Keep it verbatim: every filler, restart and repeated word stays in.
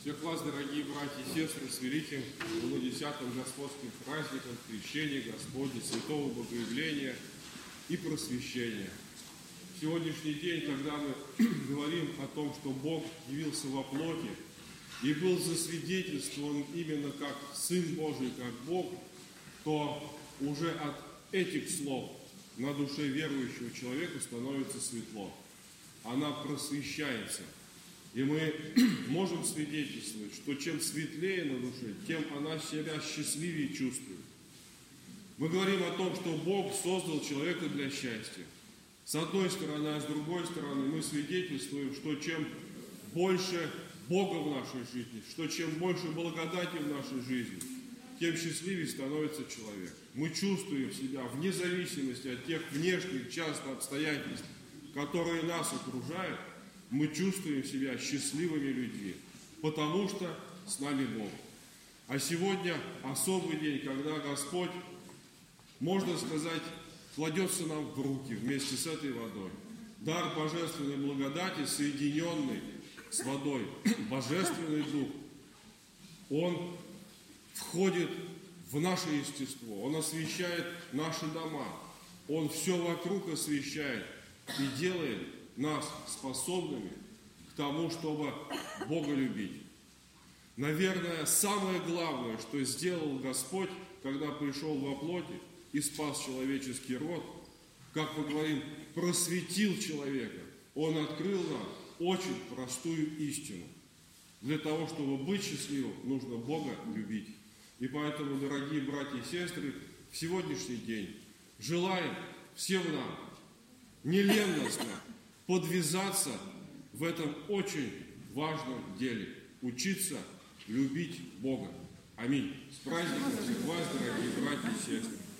Всех вас, дорогие братья и сестры, с великим двунадесятым Господским праздником крещения Господня, святого Богоявления и просвещения. В сегодняшний день, когда мы говорим о том, что Бог явился во плоти и был засвидетельствован именно как Сын Божий, как Бог, то уже от этих слов на душе верующего человека становится светло. Она просвещается. И мы можем свидетельствовать, что чем светлее на душе, тем она себя счастливее чувствует. Мы говорим о том, что Бог создал человека для счастья. С одной стороны, а с другой стороны мы свидетельствуем, что чем больше Бога в нашей жизни, что чем больше благодати в нашей жизни, тем счастливее становится человек. Мы чувствуем себя вне зависимости от тех внешних часто обстоятельств, которые нас окружают, мы чувствуем себя счастливыми людьми, потому что с нами Бог. А сегодня особый день, когда Господь, можно сказать, кладется нам в руки вместе с этой водой. Дар божественной благодати, соединенный с водой, Божественный Дух, Он входит в наше естество, Он освещает наши дома, Он все вокруг освещает и делает нас способными к тому, чтобы Бога любить. Наверное, самое главное, что сделал Господь, когда пришел во плоти и спас человеческий род, как мы говорим, просветил человека. Он открыл нам очень простую истину. Для того, чтобы быть счастливым, нужно Бога любить. И поэтому, дорогие братья и сестры, в сегодняшний день желаем всем нам нелестно подвязаться в этом очень важном деле. Учиться любить Бога. Аминь. С праздником всех вас, дорогие братья и сестры.